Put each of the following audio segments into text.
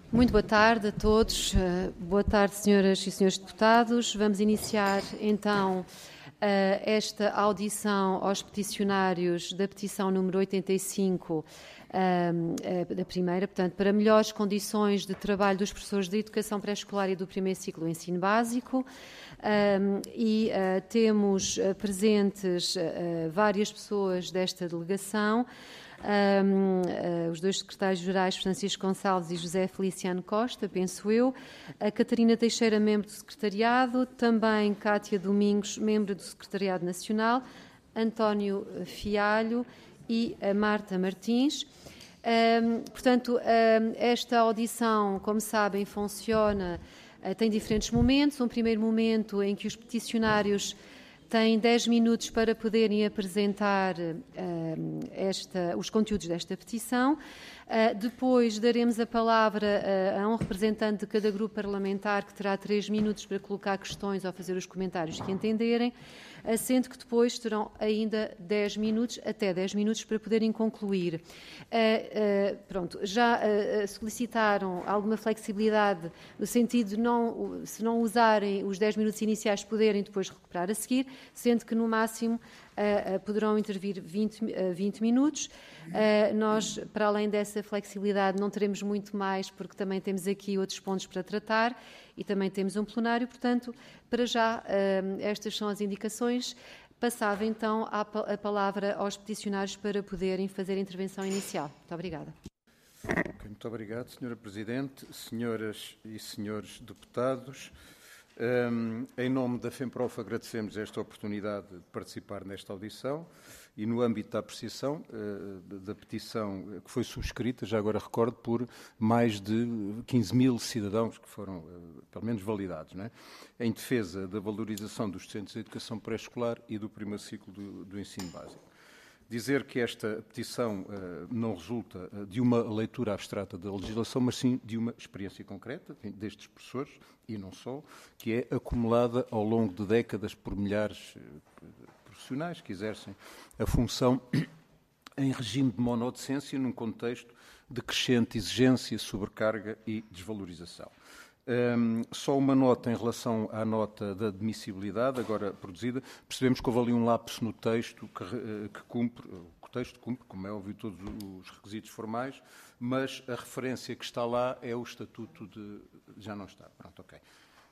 Muito boa tarde a todos. Boa tarde, senhoras e senhores deputados. Vamos iniciar, então, esta audição aos peticionários da petição número 85, da primeira, portanto, para melhores condições de trabalho dos professores de educação pré-escolar e do primeiro ciclo do ensino básico. Temos presentes várias pessoas desta delegação. Os dois secretários-gerais, Francisco Gonçalves e José Feliciano Costa, penso eu, a Catarina Teixeira, membro do secretariado, também Cátia Domingos, membro do secretariado nacional, António Fialho e a Marta Martins. Portanto, esta audição, como sabem, funciona, tem diferentes momentos. Um primeiro momento em que os peticionários têm 10 minutos para poderem apresentar os conteúdos desta petição. Depois daremos a palavra a um representante de cada grupo parlamentar, que terá 3 minutos para colocar questões ou fazer os comentários que entenderem, sendo que depois terão ainda 10 minutos, até 10 minutos, para poderem concluir. Já solicitaram alguma flexibilidade no sentido de, se não usarem os 10 minutos iniciais, poderem depois recuperar a seguir, sendo que no máximo poderão intervir 20 minutos. Nós, para além dessa flexibilidade, não teremos muito mais, porque também temos aqui outros pontos para tratar e também temos um plenário. Portanto, para já, estas são as indicações. Passava então a palavra aos peticionários para poderem fazer a intervenção inicial. Muito obrigada. Muito obrigado, Sra. Presidente, senhoras e senhores deputados. Em nome da FEMPROF, agradecemos esta oportunidade de participar nesta audição e no âmbito da apreciação da petição que foi subscrita, já agora recordo, por mais de 15 mil cidadãos que foram, pelo menos, validados, não é? Em defesa da valorização dos docentes de educação pré-escolar e do primeiro ciclo do ensino básico. Dizer que esta petição não resulta de uma leitura abstrata da legislação, mas sim de uma experiência concreta destes professores, e não só, que é acumulada ao longo de décadas por milhares de profissionais que exercem a função em regime de monodocência num contexto de crescente exigência, sobrecarga e desvalorização. Só uma nota em relação à nota da admissibilidade, agora produzida. Percebemos que houve ali um lapso no texto que cumpre, o texto cumpre, como é óbvio, todos os requisitos formais, mas a referência que está lá é o Estatuto de... Já não está, pronto, ok.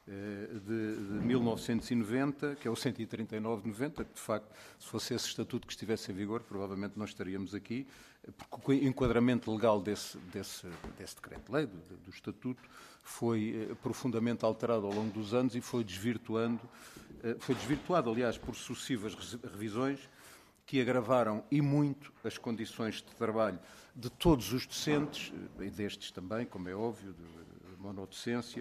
De 1990, que é o 139/90, que de facto, se fosse esse estatuto que estivesse em vigor, provavelmente não estaríamos aqui, porque o enquadramento legal desse decreto-lei, do estatuto, foi profundamente alterado ao longo dos anos e foi desvirtuado, aliás, por sucessivas revisões que agravaram e muito as condições de trabalho de todos os docentes, e destes também, como é óbvio, monodocência.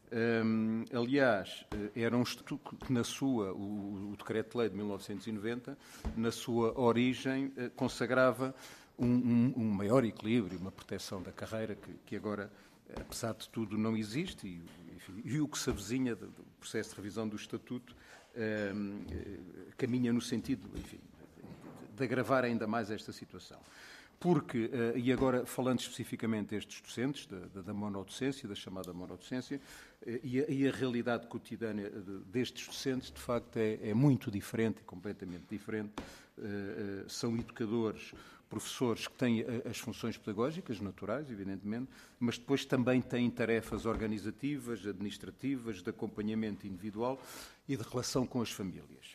Aliás, era um estatuto que o Decreto-Lei de 1990, na sua origem, consagrava um maior equilíbrio, uma proteção da carreira que agora, apesar de tudo, não existe e o que se avizinha do processo de revisão do Estatuto caminha no sentido, enfim, de agravar ainda mais esta situação. Porque, e agora falando especificamente destes docentes, da monodocência, da chamada monodocência, e a realidade cotidiana destes docentes, de facto, é muito diferente, completamente diferente. São educadores, professores que têm as funções pedagógicas naturais, evidentemente, mas depois também têm tarefas organizativas, administrativas, de acompanhamento individual e de relação com as famílias.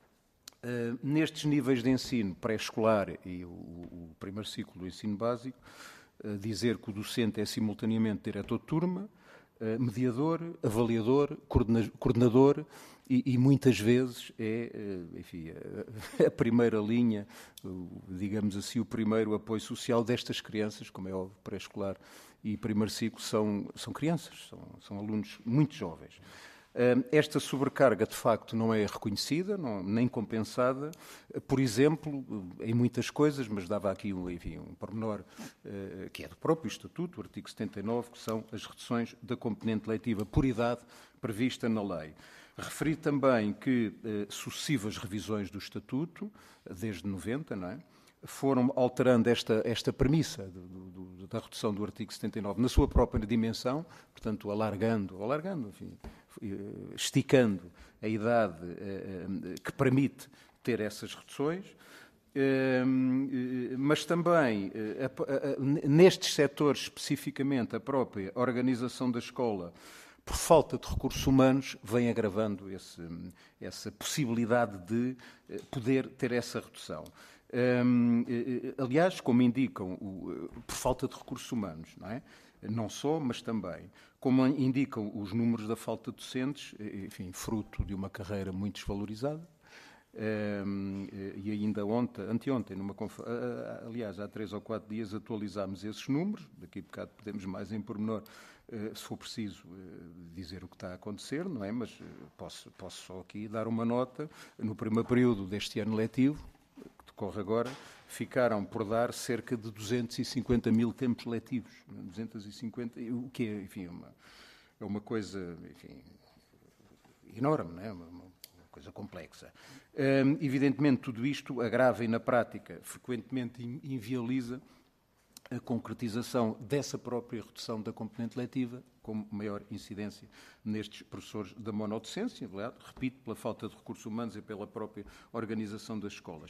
Nestes níveis de ensino pré-escolar e o primeiro ciclo do ensino básico, dizer que o docente é simultaneamente diretor de turma, mediador, avaliador, coordenador e muitas vezes é, enfim, a primeira linha, digamos assim, o primeiro apoio social destas crianças, como é óbvio, pré-escolar e primeiro ciclo são crianças, são alunos muito jovens. Esta sobrecarga, de facto, não é reconhecida, nem compensada, por exemplo, em muitas coisas, mas dava aqui um pormenor que é do próprio Estatuto, o artigo 79, que são as reduções da componente letiva por idade prevista na lei. Referi também que sucessivas revisões do Estatuto, desde 90, não é? foram alterando esta premissa da redução do artigo 79 na sua própria dimensão, portanto, alargando, enfim, esticando a idade que permite ter essas reduções, mas também, nestes setores especificamente, a própria organização da escola, por falta de recursos humanos, vem agravando essa possibilidade de poder ter essa redução. Aliás, como indicam, por falta de recursos humanos, não é? Não só, mas também, como indicam os números da falta de docentes, enfim, fruto de uma carreira muito desvalorizada. E ainda anteontem, aliás, há 3 ou 4 dias atualizámos esses números, daqui a bocado podemos mais em pormenor, se for preciso, dizer o que está a acontecer, não é? Mas posso só aqui dar uma nota. No primeiro período deste ano letivo, que decorre agora, ficaram por dar cerca de 250 mil tempos letivos. 250, o que é, enfim, é uma coisa, enfim, enorme, não é? Uma coisa complexa. Evidentemente, tudo isto agrava e, na prática, frequentemente inviabiliza a concretização dessa própria redução da componente letiva, com maior incidência nestes professores da monodocência, repito, pela falta de recursos humanos e pela própria organização das escolas.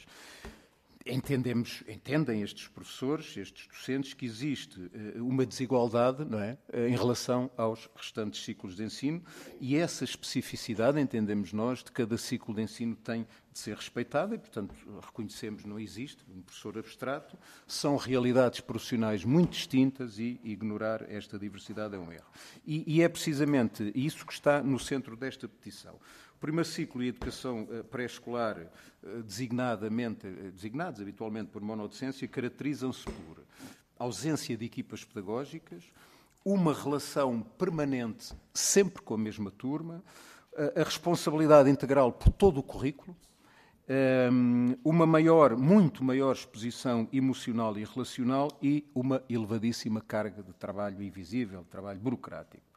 Entendem estes professores, estes docentes, que existe uma desigualdade, não é, em relação aos restantes ciclos de ensino, e essa especificidade, entendemos nós, de cada ciclo de ensino tem de ser respeitada e, portanto, reconhecemos não existe um professor abstrato, são realidades profissionais muito distintas e ignorar esta diversidade é um erro. E é precisamente isso que está no centro desta petição. O primeiro ciclo e a educação pré-escolar, designados habitualmente por monodocência, caracterizam-se por ausência de equipas pedagógicas, uma relação permanente sempre com a mesma turma, a responsabilidade integral por todo o currículo, uma muito maior exposição emocional e relacional e uma elevadíssima carga de trabalho invisível, de trabalho burocrático.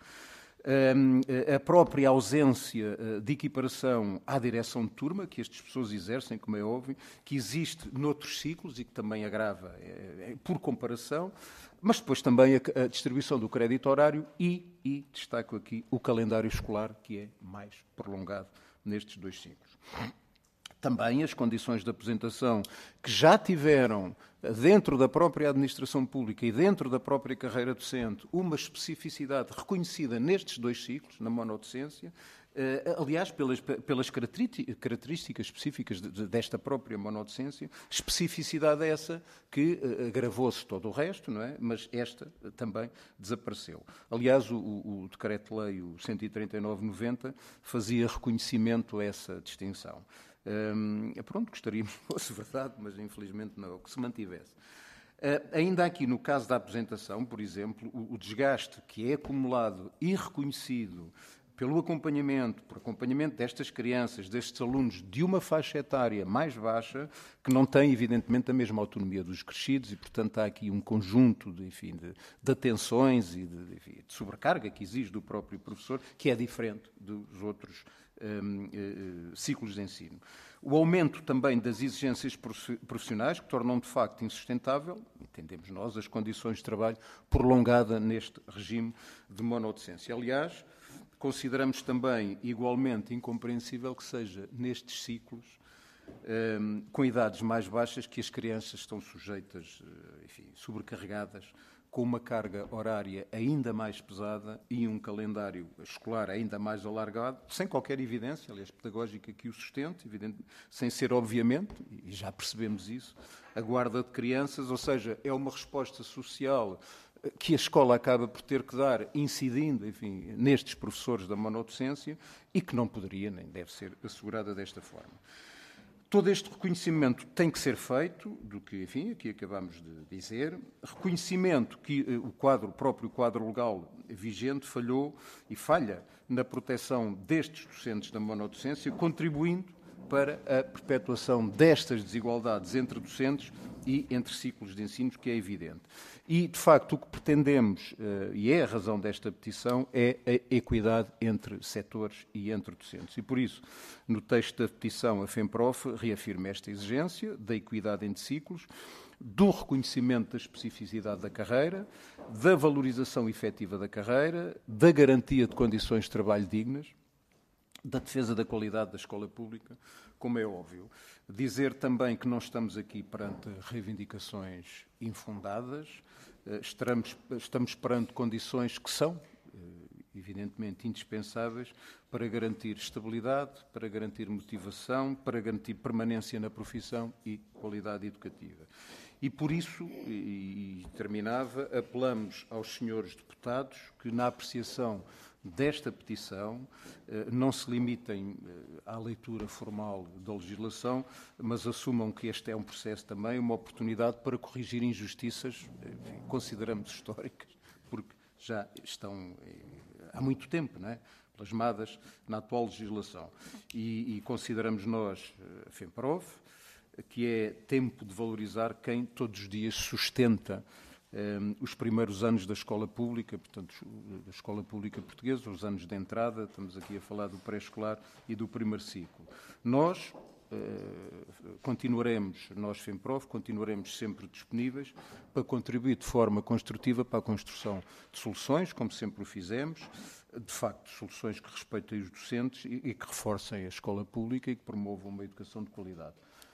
A própria ausência de equiparação à direção de turma que estas pessoas exercem, como é óbvio, que existe noutros ciclos e que também agrava por comparação, mas depois também a distribuição do crédito horário e destaco aqui o calendário escolar, que é mais prolongado nestes 2 ciclos. Também as condições de apresentação que já tiveram dentro da própria administração pública e dentro da própria carreira docente uma especificidade reconhecida nestes 2 ciclos, na monodocência, aliás, pelas características específicas desta própria monodocência, especificidade essa que agravou-se todo o resto, não é? Mas esta também desapareceu. Aliás, o Decreto-Lei 139/90 fazia reconhecimento a essa distinção. Pronto, gostaríamos que fosse verdade, mas infelizmente não, que se mantivesse. Ainda aqui no caso da apresentação, por exemplo, o desgaste que é acumulado e reconhecido por acompanhamento destas crianças, destes alunos de uma faixa etária mais baixa, que não tem, evidentemente, a mesma autonomia dos crescidos e, portanto, há aqui um conjunto de atenções e de sobrecarga que exige do próprio professor, que é diferente dos outros ciclos de ensino. O aumento também das exigências profissionais, que tornam de facto insustentável, entendemos nós, as condições de trabalho prolongada neste regime de monodocência. Aliás, consideramos também igualmente incompreensível que seja nestes ciclos, com idades mais baixas, que as crianças estão sujeitas, sobrecarregadas, com uma carga horária ainda mais pesada e um calendário escolar ainda mais alargado, sem qualquer evidência, aliás, pedagógica que o sustente, sem ser, obviamente, e já percebemos isso, a guarda de crianças, ou seja, é uma resposta social que a escola acaba por ter que dar, incidindo, nestes professores da monodocência e que não poderia nem deve ser assegurada desta forma. Todo este reconhecimento tem que ser feito, do que, aqui acabamos de dizer, reconhecimento que o próprio quadro legal vigente falhou e falha na proteção destes docentes da monodocência, contribuindo para a perpetuação destas desigualdades entre docentes e entre ciclos de ensino, que é evidente. E, de facto, o que pretendemos, e é a razão desta petição, é a equidade entre setores e entre docentes. E, por isso, no texto da petição, a FEMPROF reafirma esta exigência da equidade entre ciclos, do reconhecimento da especificidade da carreira, da valorização efetiva da carreira, da garantia de condições de trabalho dignas, da defesa da qualidade da escola pública, como é óbvio. Dizer também que não estamos aqui perante reivindicações infundadas, estamos perante condições que são, evidentemente, indispensáveis para garantir estabilidade, para garantir motivação, para garantir permanência na profissão e qualidade educativa. E por isso, e terminava, apelamos aos senhores deputados que, na apreciação desta petição, não se limitem à leitura formal da legislação, mas assumam que este é um processo também, uma oportunidade para corrigir injustiças, enfim, consideramos históricas, porque já estão há muito tempo, não é, plasmadas na atual legislação. E consideramos nós, a FEMPROF, que é tempo de valorizar quem todos os dias sustenta os primeiros anos da escola pública, portanto, da escola pública portuguesa, os anos de entrada, estamos aqui a falar do pré-escolar e do primeiro ciclo. Nós nós FEMPROF, continuaremos sempre disponíveis para contribuir de forma construtiva para a construção de soluções, como sempre o fizemos, de facto, soluções que respeitem os docentes e que reforcem a escola pública e que promovam uma educação de qualidade.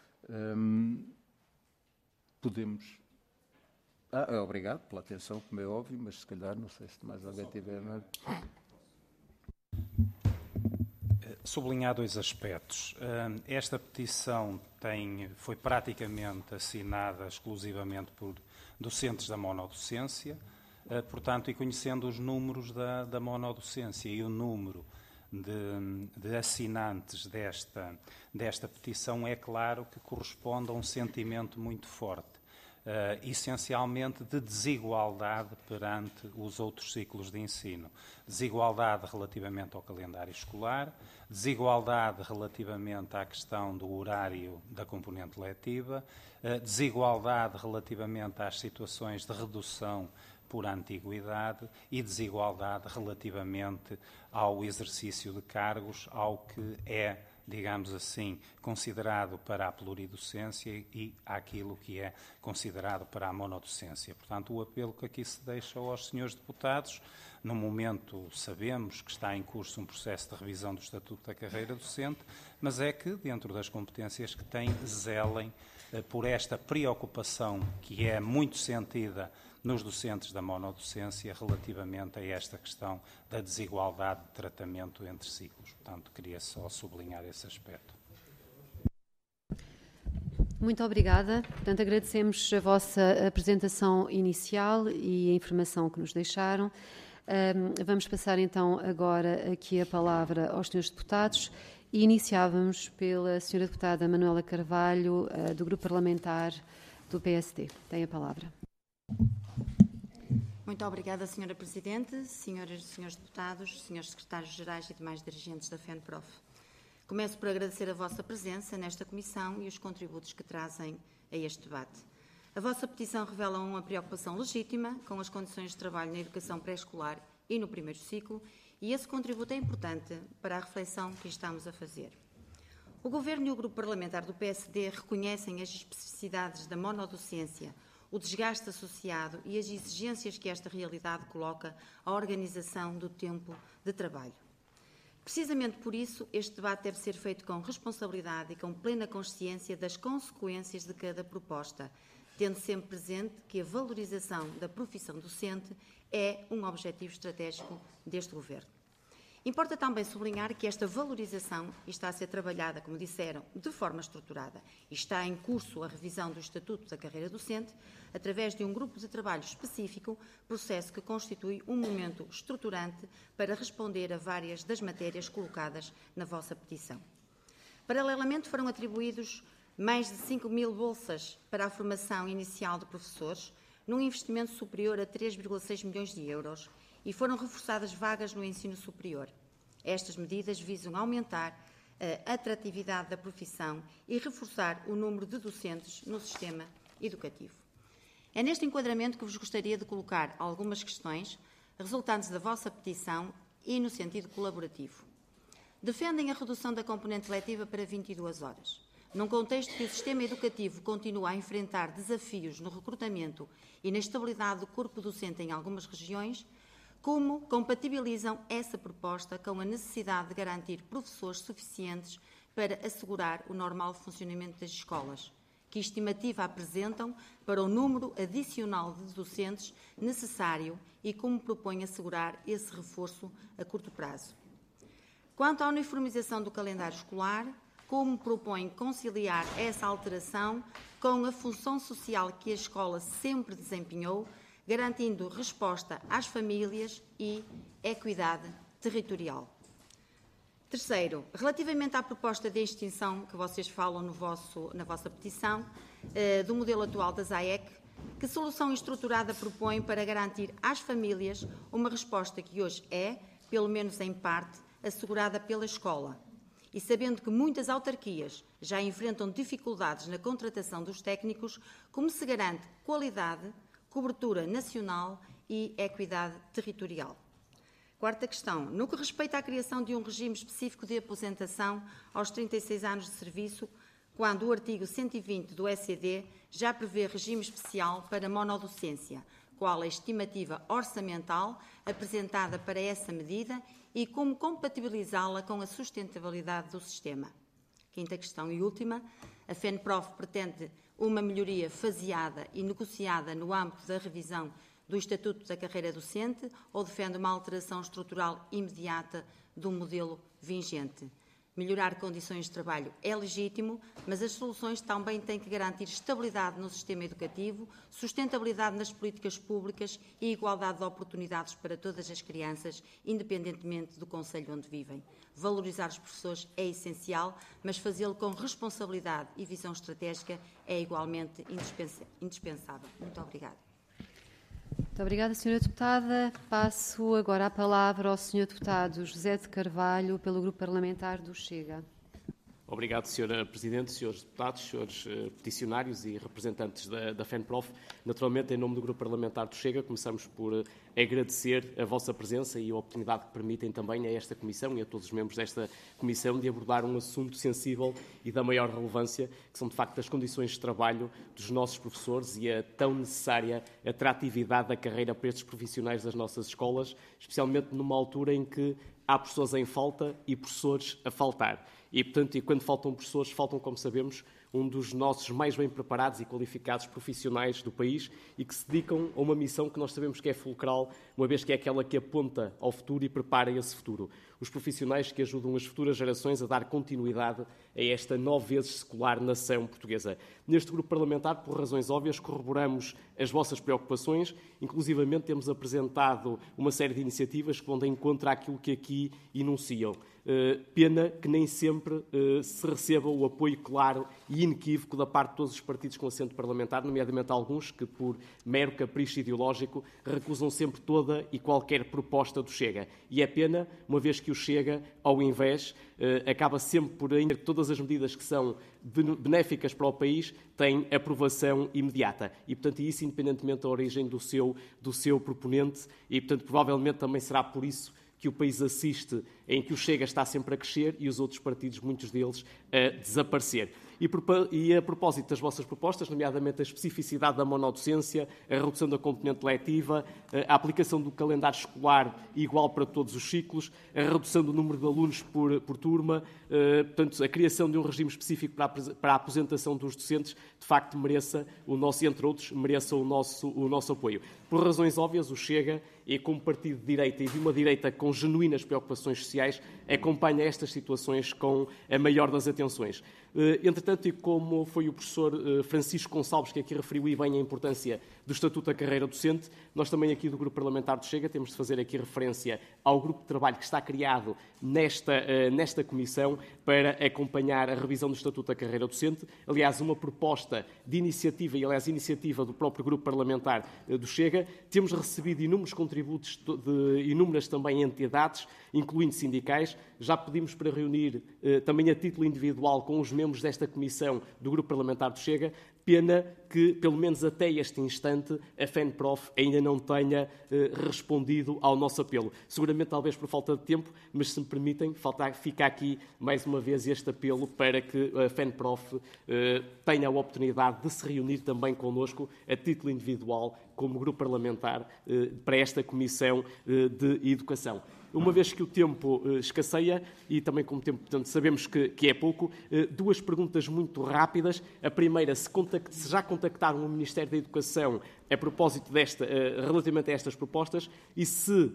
Podemos... obrigado pela atenção, como é óbvio, mas se calhar, não sei se mais alguém tiver... Sublinhar dois aspectos. Esta petição foi praticamente assinada exclusivamente por docentes da monodocência, portanto, e conhecendo os números da monodocência e o número de assinantes desta petição, é claro que corresponde a um sentimento muito forte. Essencialmente de desigualdade perante os outros ciclos de ensino. Desigualdade relativamente ao calendário escolar, desigualdade relativamente à questão do horário da componente letiva, desigualdade relativamente às situações de redução por antiguidade e desigualdade relativamente ao exercício de cargos, ao que é, digamos assim, considerado para a pluridocência e àquilo que é considerado para a monodocência. Portanto, o apelo que aqui se deixa aos senhores deputados, no momento sabemos que está em curso um processo de revisão do Estatuto da Carreira Docente, mas é que, dentro das competências que têm, zelem por esta preocupação que é muito sentida nos docentes da monodocência relativamente a esta questão da desigualdade de tratamento entre ciclos. Portanto, queria só sublinhar esse aspecto. Muito obrigada. Portanto, agradecemos a vossa apresentação inicial e a informação que nos deixaram. Vamos passar então agora aqui a palavra aos senhores deputados e iniciávamos pela senhora deputada Manuela Carvalho, do Grupo Parlamentar do PSD. Tem a palavra. Muito obrigada, Sra. Presidente, senhoras e senhores deputados, senhores secretários-gerais e demais dirigentes da FEMPROF. Começo por agradecer a vossa presença nesta comissão e os contributos que trazem a este debate. A vossa petição revela uma preocupação legítima com as condições de trabalho na educação pré-escolar e no primeiro ciclo, e esse contributo é importante para a reflexão que estamos a fazer. O Governo e o Grupo Parlamentar do PSD reconhecem as especificidades da monodocência, o desgaste associado e as exigências que esta realidade coloca à organização do tempo de trabalho. Precisamente por isso, este debate deve ser feito com responsabilidade e com plena consciência das consequências de cada proposta, tendo sempre presente que a valorização da profissão docente é um objetivo estratégico deste Governo. Importa também sublinhar que esta valorização está a ser trabalhada, como disseram, de forma estruturada e está em curso a revisão do Estatuto da Carreira Docente através de um grupo de trabalho específico, processo que constitui um momento estruturante para responder a várias das matérias colocadas na vossa petição. Paralelamente, foram atribuídos mais de 5.000 bolsas para a formação inicial de professores, num investimento superior a 3,6 milhões de euros, e foram reforçadas vagas no ensino superior. Estas medidas visam aumentar a atratividade da profissão e reforçar o número de docentes no sistema educativo. É neste enquadramento que vos gostaria de colocar algumas questões resultantes da vossa petição e no sentido colaborativo. Defendem a redução da componente letiva para 22 horas, num contexto que o sistema educativo continua a enfrentar desafios no recrutamento e na estabilidade do corpo docente em algumas regiões. Como compatibilizam essa proposta com a necessidade de garantir professores suficientes para assegurar o normal funcionamento das escolas? Que estimativa apresentam para o número adicional de docentes necessário e como propõem assegurar esse reforço a curto prazo? Quanto à uniformização do calendário escolar, como propõem conciliar essa alteração com a função social que a escola sempre desempenhou, garantindo resposta às famílias e equidade territorial? Terceiro, relativamente à proposta de extinção que vocês falam na vossa petição, do modelo atual das AEC, que solução estruturada propõem para garantir às famílias uma resposta que hoje é, pelo menos em parte, assegurada pela escola? E sabendo que muitas autarquias já enfrentam dificuldades na contratação dos técnicos, como se garante qualidade, cobertura nacional e equidade territorial? Quarta questão. No que respeita à criação de um regime específico de aposentação aos 36 anos de serviço, quando o artigo 120 do ECD já prevê regime especial para monodocência, qual a estimativa orçamental apresentada para essa medida e como compatibilizá-la com a sustentabilidade do sistema? Quinta questão e última. A FENPROF pretende uma melhoria faseada e negociada no âmbito da revisão do Estatuto da Carreira Docente ou defende uma alteração estrutural imediata do modelo vigente? Melhorar condições de trabalho é legítimo, mas as soluções também têm que garantir estabilidade no sistema educativo, sustentabilidade nas políticas públicas e igualdade de oportunidades para todas as crianças, independentemente do concelho onde vivem. Valorizar os professores é essencial, mas fazê-lo com responsabilidade e visão estratégica é igualmente indispensável. Muito obrigada. Muito obrigada, Sra. Deputada. Passo agora a palavra ao Sr. Deputado José de Carvalho, pelo Grupo Parlamentar do Chega. Obrigado, Sra. Presidente, Srs. Deputados, Srs. Peticionários e representantes da FENPROF. Naturalmente, em nome do Grupo Parlamentar do Chega, começamos por agradecer a vossa presença e a oportunidade que permitem também a esta Comissão e a todos os membros desta Comissão de abordar um assunto sensível e da maior relevância, que são, de facto, as condições de trabalho dos nossos professores e a tão necessária atratividade da carreira para estes profissionais das nossas escolas, especialmente numa altura em que há professores em falta e professores a faltar. E, portanto, quando faltam professores, faltam, como sabemos, um dos nossos mais bem preparados e qualificados profissionais do país e que se dedicam a uma missão que nós sabemos que é fulcral, uma vez que é aquela que aponta ao futuro e prepara esse futuro. Os profissionais que ajudam as futuras gerações a dar continuidade a esta 9 vezes secular nação portuguesa. Neste grupo parlamentar, por razões óbvias, corroboramos as vossas preocupações, inclusivamente temos apresentado uma série de iniciativas que vão de encontro àquilo que aqui enunciam. Pena que nem sempre se receba o apoio claro e inequívoco da parte de todos os partidos com assento parlamentar, nomeadamente alguns que, por mero capricho ideológico, recusam sempre toda e qualquer proposta do Chega. E é pena, uma vez que o Chega, ao invés, acaba sempre por ainda todas as medidas que são benéficas para o país têm aprovação imediata. E, portanto, isso independentemente da origem do seu proponente e, portanto, provavelmente também será por isso que o país assiste em que o Chega está sempre a crescer e os outros partidos, muitos deles, a desaparecer. E a propósito das vossas propostas, nomeadamente a especificidade da monodocência, a redução da componente letiva, a aplicação do calendário escolar igual para todos os ciclos, a redução do número de alunos por turma, portanto, a criação de um regime específico para a aposentação dos docentes, de facto mereça o nosso, entre outros, mereça o nosso apoio. Por razões óbvias, o Chega, e como partido de direita e de uma direita com genuínas preocupações sociais, acompanha estas situações com a maior das atenções. Entretanto, e como foi o professor Francisco Gonçalves que aqui referiu e bem a importância do Estatuto da Carreira Docente, nós também aqui do Grupo Parlamentar do Chega temos de fazer aqui referência ao grupo de trabalho que está criado nesta comissão para acompanhar a revisão do Estatuto da Carreira Docente. Aliás, uma proposta de iniciativa, e aliás, iniciativa do próprio Grupo Parlamentar do Chega. Temos recebido inúmeros contributos de inúmeras também entidades, incluindo sindicais. Já pedimos para reunir também a título individual com os membros desta comissão do Grupo Parlamentar do Chega. Pena que, pelo menos até este instante, a FENPROF ainda não tenha respondido ao nosso apelo. Seguramente, talvez por falta de tempo, mas se me permitem, fica aqui mais uma vez este apelo para que a FENPROF tenha a oportunidade de se reunir também connosco, a título individual, como grupo parlamentar, para esta Comissão de Educação. Uma vez que o tempo escasseia e também como tempo, portanto, sabemos que é pouco, duas perguntas muito rápidas. A primeira, se já contactaram o Ministério da Educação a propósito relativamente a estas propostas e se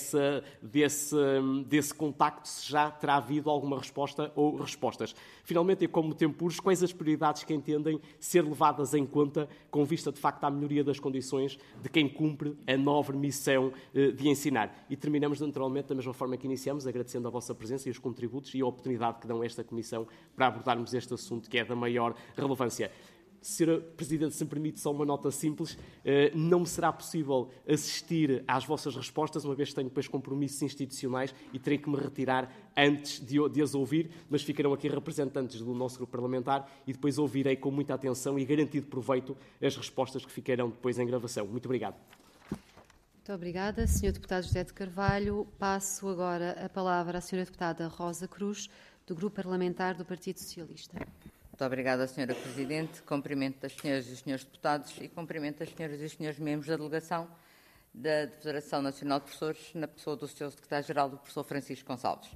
desse contacto se já terá havido alguma resposta ou respostas. Finalmente, e como tempo urge, quais as prioridades que entendem ser levadas em conta com vista, de facto, à melhoria das condições de quem cumpre a nobre missão de ensinar? E terminamos, naturalmente, da mesma forma que iniciamos, agradecendo a vossa presença e os contributos e a oportunidade que dão a esta Comissão para abordarmos este assunto que é da maior relevância. Sra. Presidente, se me permite só uma nota simples, não me será possível assistir às vossas respostas, uma vez que tenho depois compromissos institucionais e terei que me retirar antes de as ouvir, mas ficarão aqui representantes do nosso grupo parlamentar e depois ouvirei com muita atenção e garantido proveito as respostas que ficarão depois em gravação. Muito obrigado. Muito obrigada, Sr. Deputado José de Carvalho. Passo agora a palavra à Sra. Deputada Rosa Cruz, do Grupo Parlamentar do Partido Socialista. Muito obrigada, Sra. Presidente. Cumprimento as senhoras e os senhores deputados e cumprimento as senhoras e os senhores membros da delegação da Federação Nacional de Professores, na pessoa do Sr. Secretário-Geral, do professor Francisco Gonçalves.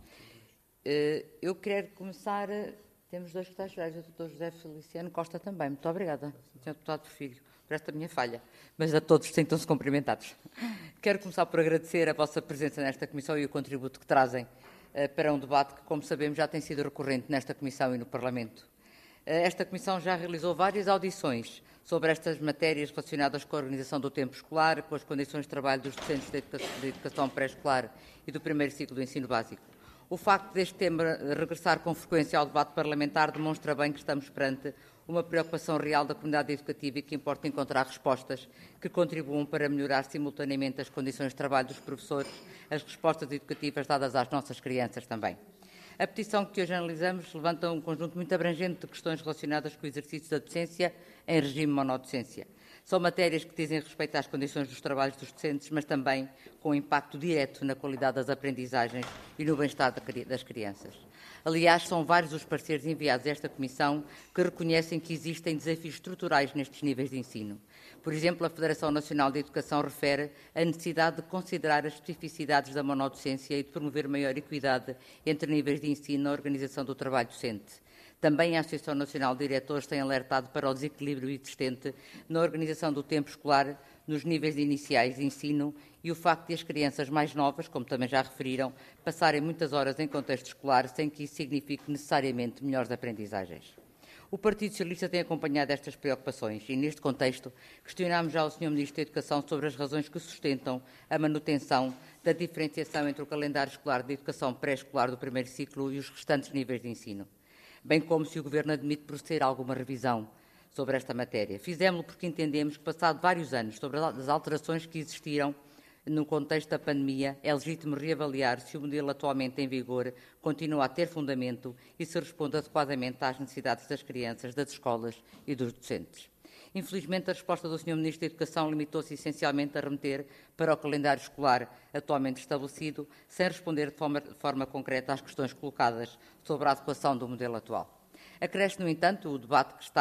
Eu quero começar... Temos dois secretários-gerais, o Dr. José Feliciano Costa também. Muito obrigada, Sr. Deputado Porfírio, por esta minha falha. Mas a todos sintam-se cumprimentados. Quero começar por agradecer a vossa presença nesta comissão e o contributo que trazem para um debate que, como sabemos, já tem sido recorrente nesta comissão e no Parlamento. Esta Comissão já realizou várias audições sobre estas matérias relacionadas com a organização do tempo escolar, com as condições de trabalho dos docentes de educação pré-escolar e do primeiro ciclo do ensino básico. O facto deste tema regressar com frequência ao debate parlamentar demonstra bem que estamos perante uma preocupação real da comunidade educativa e que importa encontrar respostas que contribuam para melhorar simultaneamente as condições de trabalho dos professores, as respostas educativas dadas às nossas crianças também. A petição que hoje analisamos levanta um conjunto muito abrangente de questões relacionadas com o exercício da docência em regime monodocência. São matérias que dizem respeito às condições dos trabalhos dos docentes, mas também com impacto direto na qualidade das aprendizagens e no bem-estar das crianças. Aliás, são vários os pareceres enviados a esta Comissão que reconhecem que existem desafios estruturais nestes níveis de ensino. Por exemplo, a Federação Nacional de Educação refere a necessidade de considerar as especificidades da monodocência e de promover maior equidade entre níveis de ensino na organização do trabalho docente. Também a Associação Nacional de Diretores tem alertado para o desequilíbrio existente na organização do tempo escolar nos níveis iniciais de ensino e o facto de as crianças mais novas, como também já referiram, passarem muitas horas em contexto escolar sem que isso signifique necessariamente melhores aprendizagens. O Partido Socialista tem acompanhado estas preocupações e, neste contexto, questionámos já ao Sr. Ministro da Educação sobre as razões que sustentam a manutenção da diferenciação entre o calendário escolar de educação pré-escolar do primeiro ciclo e os restantes níveis de ensino, bem como se o Governo admite proceder a alguma revisão sobre esta matéria. Fizemos-lo porque entendemos que, passado vários anos, sobre as alterações que existiram no contexto da pandemia, é legítimo reavaliar se o modelo atualmente em vigor continua a ter fundamento e se responde adequadamente às necessidades das crianças, das escolas e dos docentes. Infelizmente, a resposta do Sr. Ministro da Educação limitou-se essencialmente a remeter para o calendário escolar atualmente estabelecido, sem responder de forma concreta às questões colocadas sobre a adequação do modelo atual. Acresce, no entanto, o debate que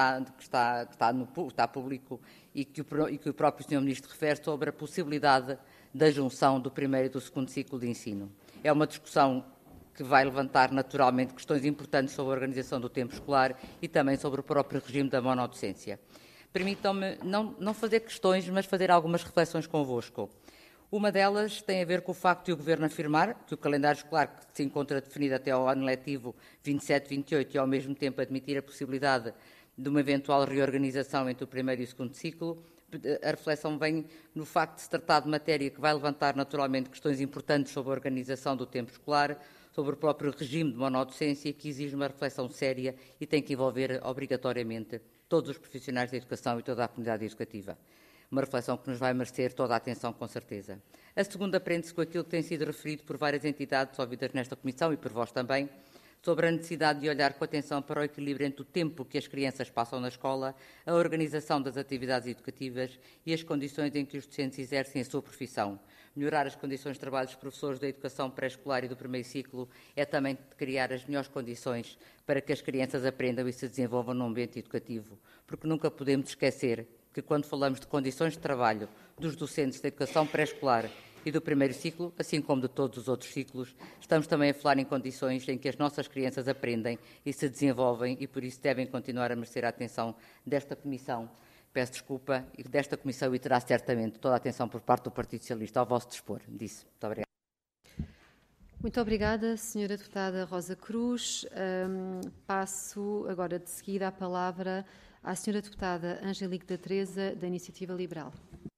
está público e que o próprio Sr. Ministro refere sobre a possibilidade da junção do primeiro e do segundo ciclo de ensino. É uma discussão que vai levantar naturalmente questões importantes sobre a organização do tempo escolar e também sobre o próprio regime da monodocência. Permitam-me não fazer questões, mas fazer algumas reflexões convosco. Uma delas tem a ver com o facto de o Governo afirmar que o calendário escolar que se encontra definido até ao ano letivo 27-28 e, ao mesmo tempo, admitir a possibilidade de uma eventual reorganização entre o primeiro e o segundo ciclo. A reflexão vem no facto de se tratar de matéria que vai levantar naturalmente questões importantes sobre a organização do tempo escolar, sobre o próprio regime de monodocência, que exige uma reflexão séria e tem que envolver obrigatoriamente todos os profissionais da educação e toda a comunidade educativa. Uma reflexão que nos vai merecer toda a atenção, com certeza. A segunda prende-se com aquilo que tem sido referido por várias entidades ouvidas nesta Comissão e por vós também, sobre a necessidade de olhar com atenção para o equilíbrio entre o tempo que as crianças passam na escola, a organização das atividades educativas e as condições em que os docentes exercem a sua profissão. Melhorar as condições de trabalho dos professores da educação pré-escolar e do primeiro ciclo é também criar as melhores condições para que as crianças aprendam e se desenvolvam num ambiente educativo, porque nunca podemos esquecer que, quando falamos de condições de trabalho dos docentes da educação pré-escolar e do primeiro ciclo, assim como de todos os outros ciclos, estamos também a falar em condições em que as nossas crianças aprendem e se desenvolvem e, por isso, devem continuar a merecer a atenção desta Comissão. Peço desculpa, e desta Comissão, e terá certamente toda a atenção por parte do Partido Socialista ao vosso dispor. Disse. Muito obrigada. Muito obrigada, Sra. Deputada Rosa Cruz. Passo agora de seguida a palavra à Sra. Deputada Angelique da Teresa, da Iniciativa Liberal.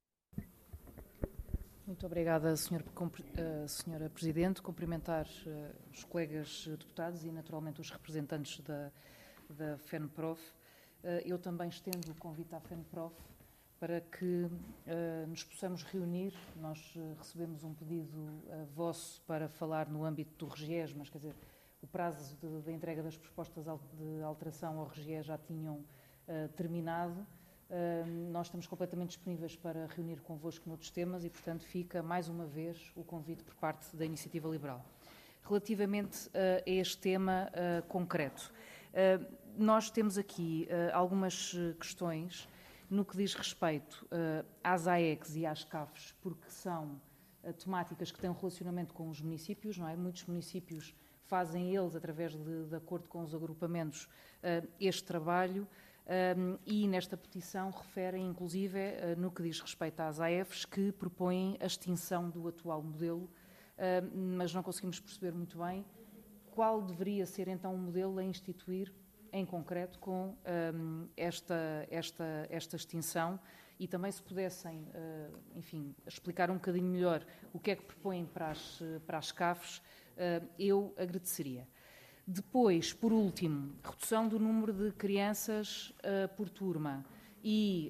Muito obrigada, Sra. Presidente. Cumprimentar os colegas deputados e, naturalmente, os representantes da FENPROF. Eu também estendo o convite à FENPROF para que nos possamos reunir. Nós recebemos um pedido vosso para falar no âmbito do RGES, mas, quer dizer, o prazo da entrega das propostas de alteração ao RGES já tinham terminado. Nós estamos completamente disponíveis para reunir convosco noutros temas e, portanto, fica mais uma vez o convite por parte da Iniciativa Liberal. Relativamente a este tema concreto, nós temos aqui algumas questões no que diz respeito às AECs e às CAFs, porque são temáticas que têm um relacionamento com os municípios, não é? Muitos municípios fazem eles, através de acordo com os agrupamentos, este trabalho. E nesta petição referem, inclusive, no que diz respeito às AEFs, que propõem a extinção do atual modelo, mas não conseguimos perceber muito bem qual deveria ser então o modelo a instituir, em concreto, com esta extinção, e também se pudessem, enfim, explicar um bocadinho melhor o que é que propõem para as CAFs, eu agradeceria. Depois, por último, redução do número de crianças por turma e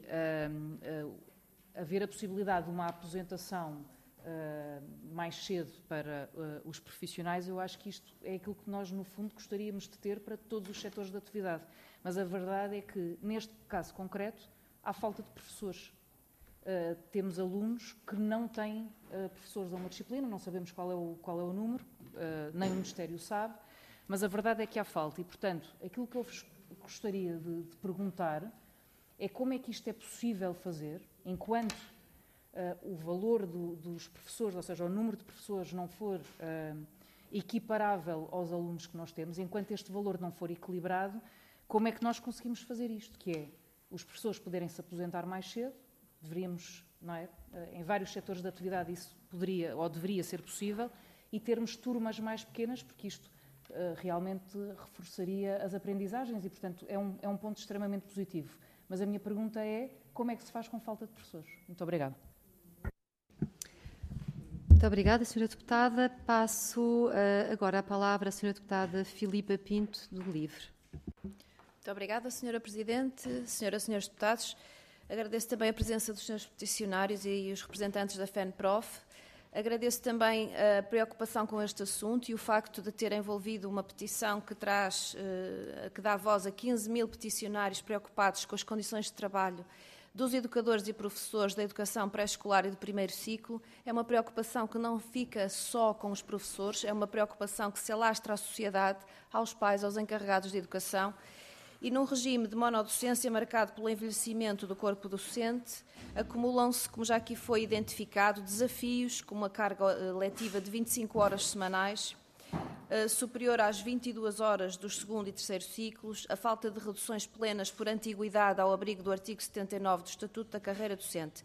haver a possibilidade de uma aposentação mais cedo para os profissionais. Eu acho que isto é aquilo que nós, no fundo, gostaríamos de ter para todos os setores de atividade. Mas a verdade é que, neste caso concreto, há falta de professores. Temos alunos que não têm professores a uma disciplina, não sabemos qual é o número, nem o Ministério sabe. Mas a verdade é que há falta e, portanto, aquilo que eu vos gostaria de perguntar é como é que isto é possível fazer, enquanto o valor dos professores, ou seja, o número de professores não for equiparável aos alunos que nós temos, enquanto este valor não for equilibrado, como é que nós conseguimos fazer isto? Que é os professores poderem se aposentar mais cedo, deveríamos, não é? Em vários setores de atividade isso poderia ou deveria ser possível, e termos turmas mais pequenas, porque isto realmente reforçaria as aprendizagens e, portanto, é um ponto extremamente positivo. Mas a minha pergunta é como é que se faz com falta de professores? Muito obrigada. Muito obrigada, Sra. Deputada. Passo agora a palavra à Sra. Deputada Filipa Pinto, do LIVRE. Muito obrigada, Sra. Presidente, Senhoras e Senhores Deputados. Agradeço também a presença dos senhores peticionários e os representantes da FENPROF. Agradeço também a preocupação com este assunto e o facto de ter envolvido uma petição que dá voz a 15 mil peticionários preocupados com as condições de trabalho dos educadores e professores da educação pré-escolar e do primeiro ciclo. É uma preocupação que não fica só com os professores, é uma preocupação que se alastra à sociedade, aos pais, aos encarregados de educação. E num regime de monodocência marcado pelo envelhecimento do corpo docente, acumulam-se, como já aqui foi identificado, desafios como uma carga letiva de 25 horas semanais, superior às 22 horas dos segundo e terceiro ciclos, a falta de reduções plenas por antiguidade ao abrigo do artigo 79 do Estatuto da Carreira Docente.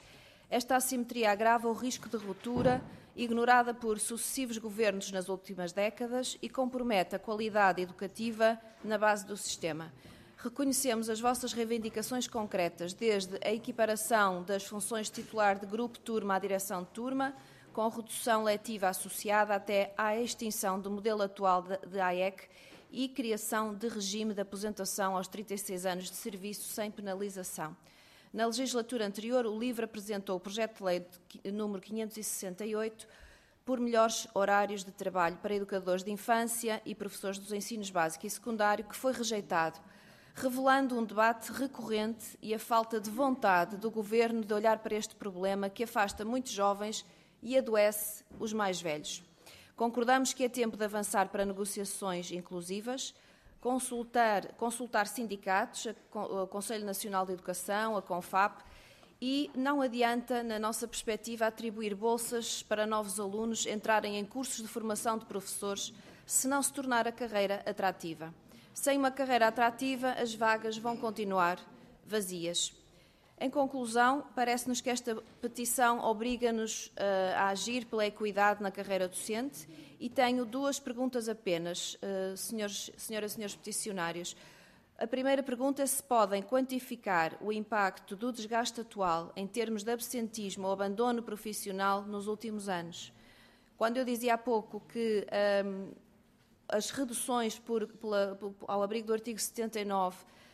Esta assimetria agrava o risco de ruptura, ignorada por sucessivos governos nas últimas décadas, e compromete a qualidade educativa na base do sistema. Reconhecemos as vossas reivindicações concretas, desde a equiparação das funções de titular de grupo-turma à direção de turma, com redução letiva associada, até à extinção do modelo atual de AEC e criação de regime de aposentação aos 36 anos de serviço sem penalização. Na legislatura anterior, o LIVRE apresentou o projeto de lei número 568 por melhores horários de trabalho para educadores de infância e professores dos ensinos básico e secundário, que foi rejeitado, revelando um debate recorrente e a falta de vontade do Governo de olhar para este problema que afasta muitos jovens e adoece os mais velhos. Concordamos que é tempo de avançar para negociações inclusivas, consultar sindicatos, o Conselho Nacional de Educação, a CONFAP, e não adianta, na nossa perspectiva, atribuir bolsas para novos alunos entrarem em cursos de formação de professores se não se tornar a carreira atrativa. Sem uma carreira atrativa, as vagas vão continuar vazias. Em conclusão, parece-nos que esta petição obriga-nos a agir pela equidade na carreira docente e tenho duas perguntas apenas, senhoras e senhores peticionários. A primeira pergunta é se podem quantificar o impacto do desgaste atual em termos de absentismo ou abandono profissional nos últimos anos. Quando eu dizia há pouco que as reduções ao abrigo do artigo 79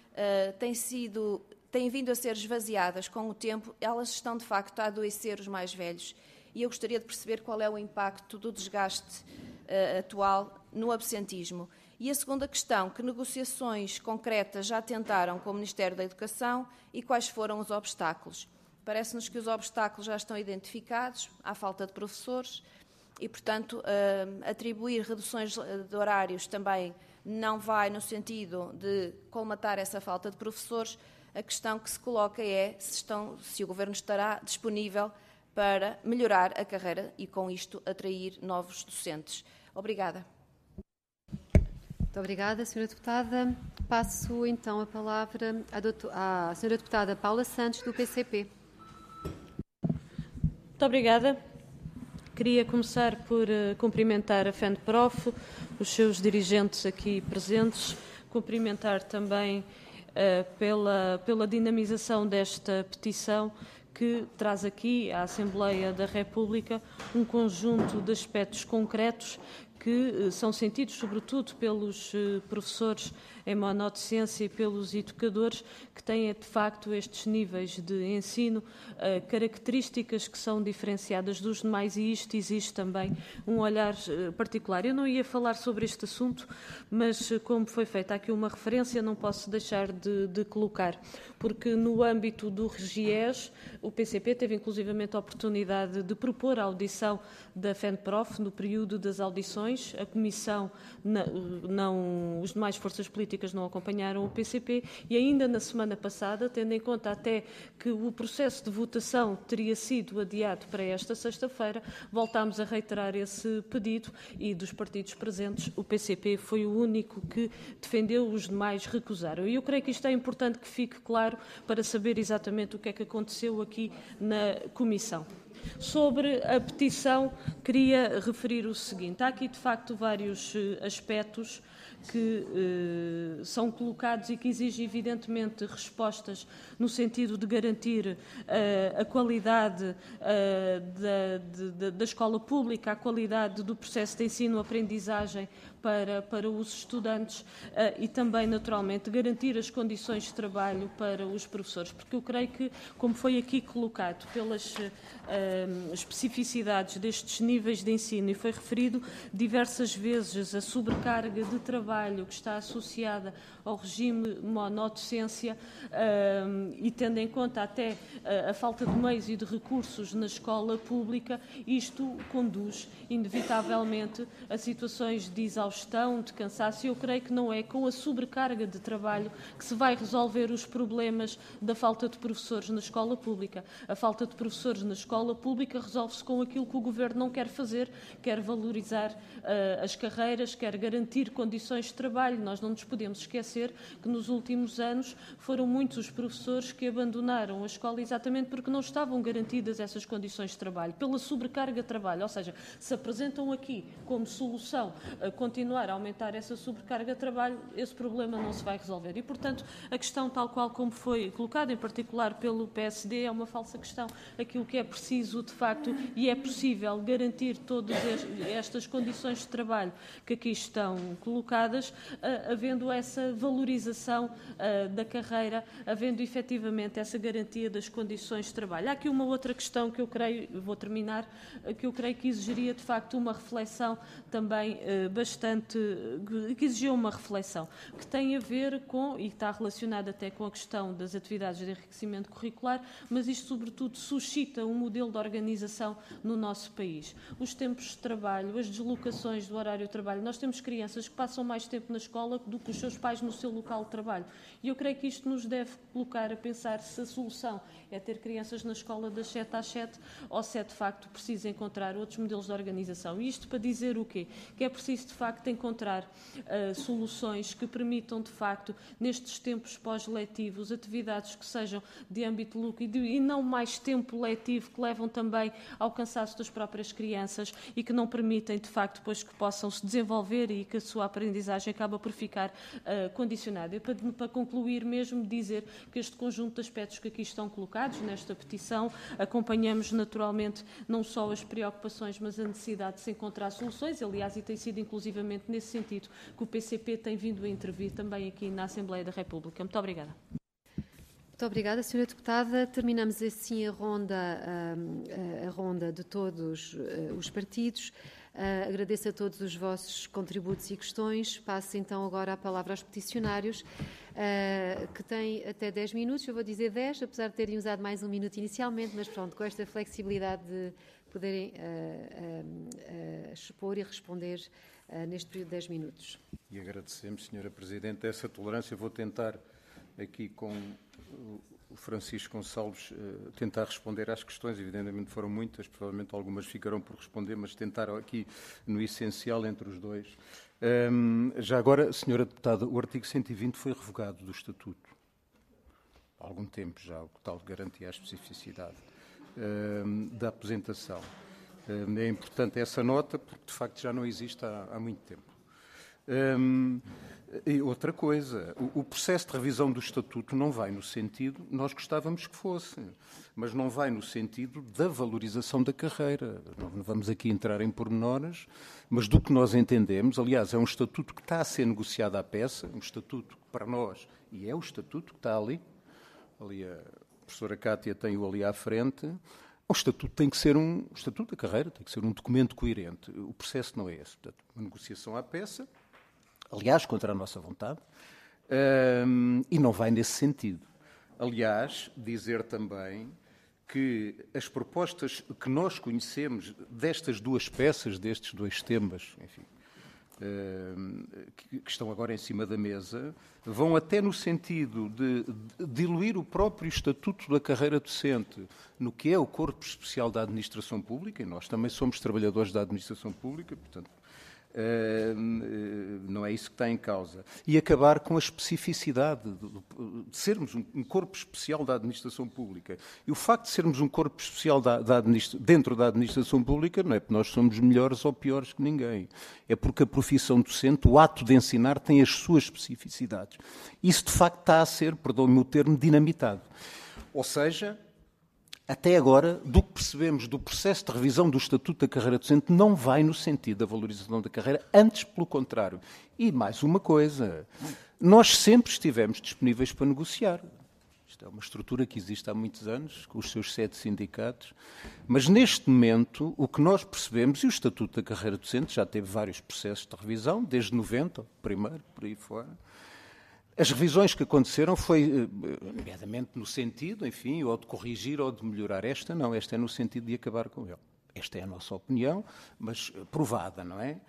têm vindo a ser esvaziadas com o tempo, elas estão de facto a adoecer os mais velhos. E eu gostaria de perceber qual é o impacto do desgaste atual no absentismo. E a segunda questão, que negociações concretas já tentaram com o Ministério da Educação e quais foram os obstáculos? Parece-nos que os obstáculos já estão identificados, há falta de professores e, portanto, atribuir reduções de horários também não vai no sentido de colmatar essa falta de professores. A questão que se coloca é se o Governo estará disponível para melhorar a carreira e, com isto, atrair novos docentes. Obrigada. Muito obrigada, Sra. Deputada. Passo, então, a palavra à Sra. Deputada Paula Santos, do PCP. Muito obrigada. Queria começar por cumprimentar a FENPROF, os seus dirigentes aqui presentes, cumprimentar também pela dinamização desta petição, que traz aqui à Assembleia da República um conjunto de aspectos concretos que são sentidos sobretudo pelos professores em monodocência e pelos educadores que têm, de facto, estes níveis de ensino, características que são diferenciadas dos demais, e isto exige também um olhar particular. Eu não ia falar sobre este assunto, mas como foi feita aqui uma referência, não posso deixar de colocar, porque no âmbito do RGIES, o PCP teve inclusivamente a oportunidade de propor a audição da FENPROF no período das audições. A Comissão, os demais forças políticas não acompanharam o PCP e ainda na semana passada, tendo em conta até que o processo de votação teria sido adiado para esta sexta-feira, voltámos a reiterar esse pedido e dos partidos presentes o PCP foi o único que defendeu, os demais recusaram. E eu creio que isto é importante que fique claro para saber exatamente o que é que aconteceu aqui na Comissão. Sobre a petição, queria referir o seguinte. Há aqui, de facto, vários aspectos que são colocados e que exigem, evidentemente, respostas no sentido de garantir a qualidade da escola pública, a qualidade do processo de ensino-aprendizagem para os estudantes e também, naturalmente, garantir as condições de trabalho para os professores, porque eu creio que, como foi aqui colocado, pelas especificidades destes níveis de ensino, e foi referido diversas vezes a sobrecarga de trabalho que está associada ao regime monodocência e tendo em conta até a falta de meios e de recursos na escola pública, isto conduz inevitavelmente a situações de exaustão, de cansaço, e eu creio que não é com a sobrecarga de trabalho que se vai resolver os problemas da falta de professores na escola pública. A falta de professores na escola pública resolve-se com aquilo que o Governo não quer fazer, quer valorizar as carreiras, quer garantir condições de trabalho. Nós não nos podemos esquecer que nos últimos anos foram muitos os professores que abandonaram a escola exatamente porque não estavam garantidas essas condições de trabalho, pela sobrecarga de trabalho, ou seja, se apresentam aqui como solução a continuar a aumentar essa sobrecarga de trabalho, esse problema não se vai resolver. E, portanto, a questão tal qual como foi colocada, em particular pelo PSD, é uma falsa questão. Aquilo que é preciso, de facto, e é possível garantir todas estas condições de trabalho que aqui estão colocadas, havendo essa valorização da carreira, havendo efetivamente essa garantia das condições de trabalho. Há aqui uma outra questão que eu creio, vou terminar, que eu creio que exigiria de facto uma reflexão também que exigiu uma reflexão, que tem a ver com, e está relacionada até com a questão das atividades de enriquecimento curricular, mas isto sobretudo suscita um modelo de organização no nosso país. Os tempos de trabalho, as deslocações do horário de trabalho, nós temos crianças que passam mais tempo na escola do que os seus pais no seu local de trabalho. E eu creio que isto nos deve colocar a pensar se a solução é ter crianças na escola das 7 às 7 ou se é de facto preciso encontrar outros modelos de organização. E isto para dizer o quê? Que é preciso de facto encontrar soluções que permitam de facto, nestes tempos pós-letivos, atividades que sejam de âmbito lúdico e não mais tempo letivo, que levam também ao cansaço das próprias crianças e que não permitem de facto depois que possam se desenvolver e que a sua aprendizagem acaba por ficar condicionada. E para concluir mesmo dizer que este conjunto de aspectos que aqui estão colocados nesta petição, acompanhamos naturalmente não só as preocupações, mas a necessidade de se encontrar soluções. Aliás, e tem sido inclusivamente nesse sentido que o PCP tem vindo a intervir também aqui na Assembleia da República. Muito obrigada. Muito obrigada, Sra. Deputada. Terminamos assim a ronda de todos os partidos. Agradeço a todos os vossos contributos e questões. Passo então agora a palavra aos peticionários, que têm até 10 minutos. Eu vou dizer 10, apesar de terem usado mais um minuto inicialmente, mas pronto, com esta flexibilidade de poderem expor e responder neste período de 10 minutos. E agradecemos, Sra. Presidente, essa tolerância. Vou tentar aqui com o Francisco Gonçalves tentar responder às questões. Evidentemente foram muitas, provavelmente algumas ficarão por responder, mas tentar aqui no essencial entre os dois. Já agora, Sra. Deputada, o artigo 120 foi revogado do Estatuto. Há algum tempo já, o que tal garantia a especificidade da aposentação. É importante essa nota, porque de facto já não existe há muito tempo. E outra coisa, o processo de revisão do Estatuto não vai no sentido, nós gostávamos que fosse, mas não vai no sentido da valorização da carreira. Não vamos aqui entrar em pormenores, mas do que nós entendemos, aliás, é um Estatuto que está a ser negociado à peça, um Estatuto que para nós, e é o Estatuto que está ali a professora Cátia tem-o ali à frente. O Estatuto tem que ser o Estatuto da carreira tem que ser um documento coerente. O processo não é esse. Portanto, uma negociação à peça, aliás, contra a nossa vontade, e não vai nesse sentido. Aliás, dizer também que as propostas que nós conhecemos destas duas peças, destes dois temas, enfim, que estão agora em cima da mesa, vão até no sentido de diluir o próprio Estatuto da carreira docente no que é o Corpo Especial da Administração Pública, e nós também somos trabalhadores da Administração Pública, portanto, não é isso que está em causa. E acabar com a especificidade de sermos um corpo especial da administração pública. E o facto de sermos um corpo especial dentro da administração pública não é porque nós somos melhores ou piores que ninguém. É porque a profissão docente, o ato de ensinar, tem as suas especificidades. Isso, de facto, está a ser, perdoe-me o termo, dinamitado. Ou seja, até agora, do que percebemos do processo de revisão do Estatuto da Carreira Docente, não vai no sentido da valorização da carreira, antes pelo contrário. E mais uma coisa, nós sempre estivemos disponíveis para negociar. Isto é uma estrutura que existe há muitos anos, com os seus 7 sindicatos, mas neste momento o que nós percebemos, e o Estatuto da Carreira Docente já teve vários processos de revisão, desde 90, o primeiro, por aí fora. As revisões que aconteceram foi, nomeadamente, no sentido, enfim, ou de corrigir ou de melhorar. Esta não, esta é no sentido de acabar com ele. Esta é a nossa opinião, mas provada, não é?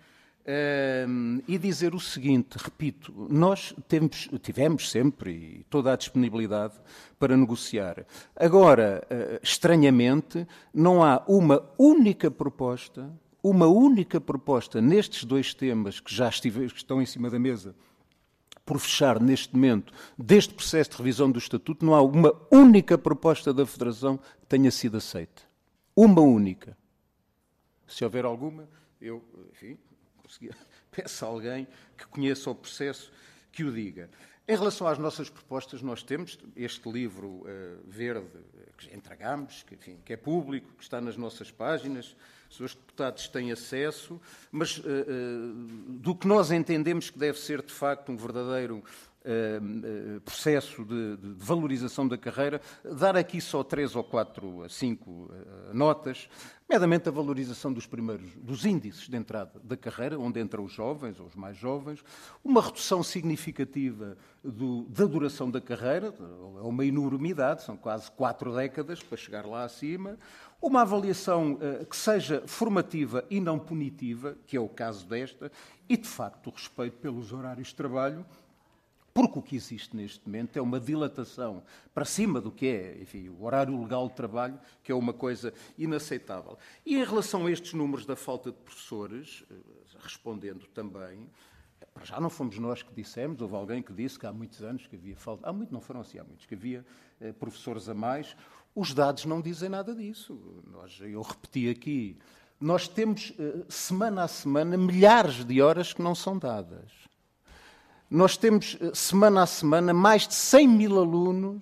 E dizer o seguinte, repito, nós tivemos sempre e toda a disponibilidade para negociar. Agora, estranhamente, não há uma única proposta nestes dois temas que já que estão em cima da mesa por fechar neste momento deste processo de revisão do Estatuto, não há uma única proposta da Federação que tenha sido aceita. Uma única. Se houver alguma, eu, enfim, peço a alguém que conheça o processo que o diga. Em relação às nossas propostas, nós temos este livro verde que entregámos, que é público, que está nas nossas páginas, os senhores deputados têm acesso, mas do que nós entendemos que deve ser, de facto, um verdadeiro processo de valorização da carreira, dar aqui só 3 ou 4 a 5 notas, nomeadamente a valorização dos índices de entrada da carreira, onde entram os jovens ou os mais jovens, uma redução significativa da duração da carreira, é uma enormidade, são quase 4 décadas para chegar lá acima, uma avaliação que seja formativa e não punitiva, que é o caso desta, e, de facto, o respeito pelos horários de trabalho, porque o que existe neste momento é uma dilatação para cima do que é, enfim, o horário legal de trabalho, que é uma coisa inaceitável. E em relação a estes números da falta de professores, respondendo também, já não fomos nós que dissemos, houve alguém que disse que há muitos anos que havia falta, não foram assim há muitos, que havia professores a mais. Os dados não dizem nada disso. Eu repeti aqui, nós temos semana a semana milhares de horas que não são dadas. Nós temos, semana a semana, mais de 100 mil alunos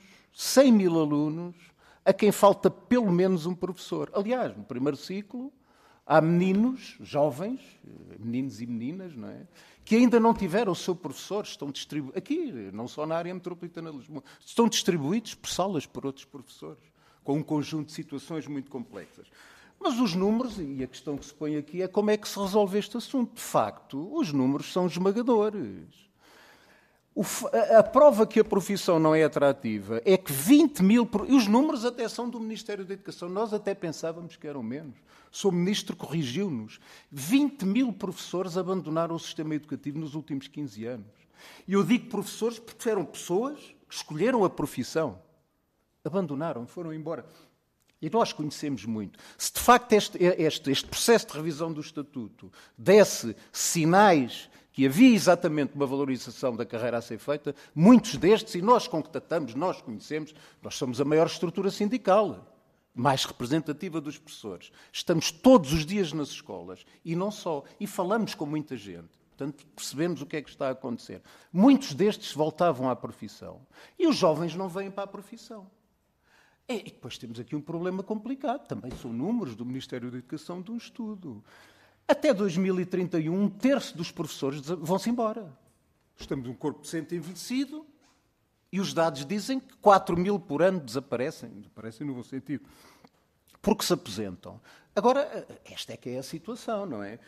a quem falta pelo menos um professor. Aliás, no primeiro ciclo, há meninos, jovens, meninos e meninas, não é? Que ainda não tiveram o seu professor, estão distribuídos, aqui, não só na área metropolitana de Lisboa, estão distribuídos por salas por outros professores, com um conjunto de situações muito complexas. Mas os números, e a questão que se põe aqui é como é que se resolve este assunto. De facto, os números são esmagadores. A prova que a profissão não é atrativa é que 20 mil... E os números até são do Ministério da Educação. Nós até pensávamos que eram menos. O Sr. Ministro corrigiu-nos. 20 mil professores abandonaram o sistema educativo nos últimos 15 anos. E eu digo professores porque eram pessoas que escolheram a profissão. Abandonaram, foram embora. E nós conhecemos muito. Se de facto este processo de revisão do Estatuto desse sinais que havia exatamente uma valorização da carreira a ser feita, muitos destes, e nós contatamos, nós conhecemos, nós somos a maior estrutura sindical, mais representativa dos professores. Estamos todos os dias nas escolas, e não só, e falamos com muita gente. Portanto, percebemos o que é que está a acontecer. Muitos destes voltavam à profissão, e os jovens não vêm para a profissão. E depois temos aqui um problema complicado, também são números do Ministério da Educação de um estudo. Até 2031, um terço dos professores vão-se embora. Estamos num corpo docente envelhecido e os dados dizem que 4 mil por ano desaparecem no bom sentido, porque se aposentam. Agora, esta é que é a situação, não é?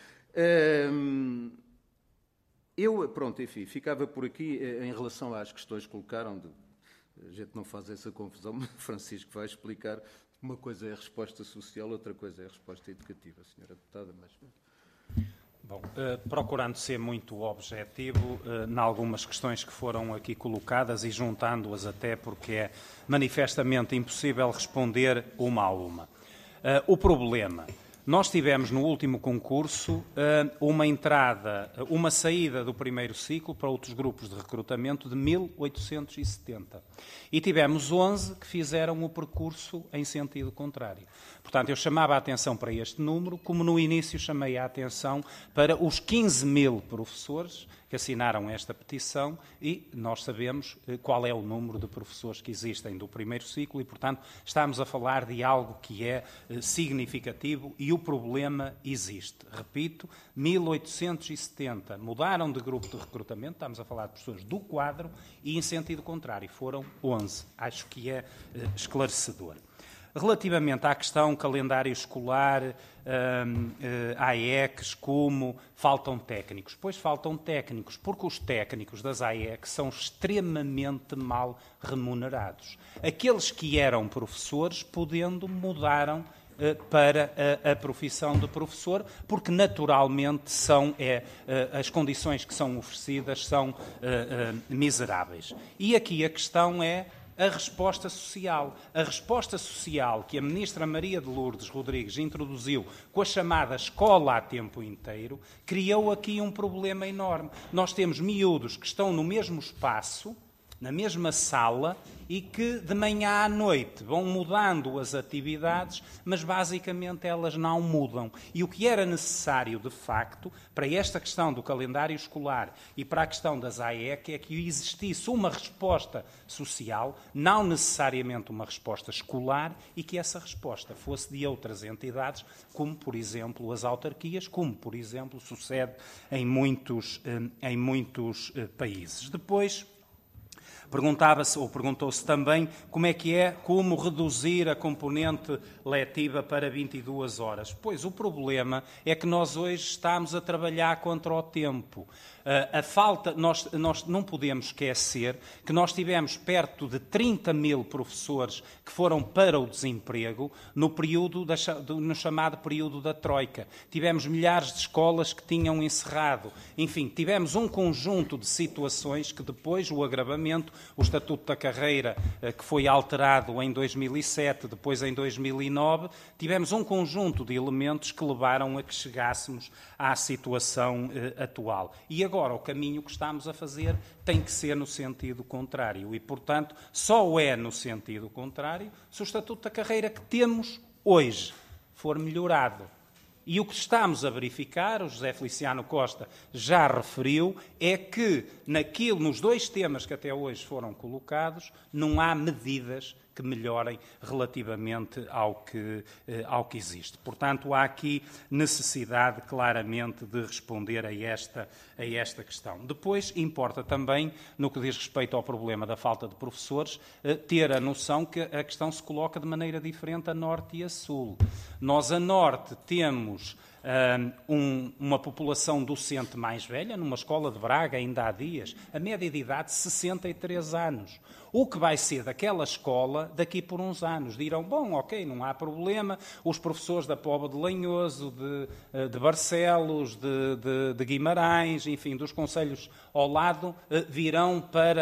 Enfim, ficava por aqui em relação às questões que colocaram. A gente não faz essa confusão, mas o Francisco vai explicar. Uma coisa é a resposta social, outra coisa é a resposta educativa, Sra. Deputada. Bom, procurando ser muito objetivo em algumas questões que foram aqui colocadas e juntando-as até porque é manifestamente impossível responder uma a uma. O problema... Nós tivemos no último concurso uma saída do primeiro ciclo para outros grupos de recrutamento de 1.870. E tivemos 11 que fizeram o percurso em sentido contrário. Portanto, eu chamava a atenção para este número, como no início chamei a atenção para os 15 mil professores que assinaram esta petição e nós sabemos qual é o número de professores que existem do primeiro ciclo e, portanto, estamos a falar de algo que é significativo e o problema existe. Repito, 1.870 mudaram de grupo de recrutamento, estamos a falar de pessoas do quadro e, em sentido contrário, foram 11. Acho que é esclarecedor. Relativamente à questão calendário escolar, AECs, como faltam técnicos. Pois faltam técnicos, porque os técnicos das AECs são extremamente mal remunerados. Aqueles que eram professores, podendo, mudaram para a profissão de professor, porque naturalmente as condições que são oferecidas são miseráveis. E aqui a questão é a resposta social. A resposta social que a ministra Maria de Lourdes Rodrigues introduziu com a chamada escola a tempo inteiro, criou aqui um problema enorme. Nós temos miúdos que estão no mesmo espaço, na mesma sala, e que de manhã à noite vão mudando as atividades, mas basicamente elas não mudam. E o que era necessário, de facto, para esta questão do calendário escolar e para a questão das AEC, é que existisse uma resposta social, não necessariamente uma resposta escolar, e que essa resposta fosse de outras entidades, como, por exemplo, as autarquias, como, por exemplo, sucede em muitos países. Depois, perguntava-se, ou perguntou-se também, como reduzir a componente letiva para 22 horas. Pois, o problema é que nós hoje estamos a trabalhar contra o tempo. Nós não podemos esquecer que nós tivemos perto de 30 mil professores que foram para o desemprego no chamado período da Troika. Tivemos milhares de escolas que tinham encerrado. Enfim, tivemos um conjunto de situações que depois o agravamento, o Estatuto da Carreira, que foi alterado em 2007, depois em 2009, tivemos um conjunto de elementos que levaram a que chegássemos à situação atual. E agora o caminho que estamos a fazer tem que ser no sentido contrário. E, portanto, só é no sentido contrário se o Estatuto da Carreira que temos hoje for melhorado. E o que estamos a verificar, o José Feliciano Costa já referiu, é que nos dois temas que até hoje foram colocados, não há medidas que melhorem relativamente ao que existe. Portanto, há aqui necessidade claramente de responder a esta questão. Depois, importa também, no que diz respeito ao problema da falta de professores, ter a noção que a questão se coloca de maneira diferente a norte e a sul. Nós, a norte, temos uma população docente mais velha, numa escola de Braga, ainda há dias, a média de idade 63 anos. O que vai ser daquela escola daqui por uns anos? Dirão, bom, ok, não há problema, os professores da Póvoa de Lanhoso, de Barcelos, de Guimarães, enfim, dos concelhos ao lado, virão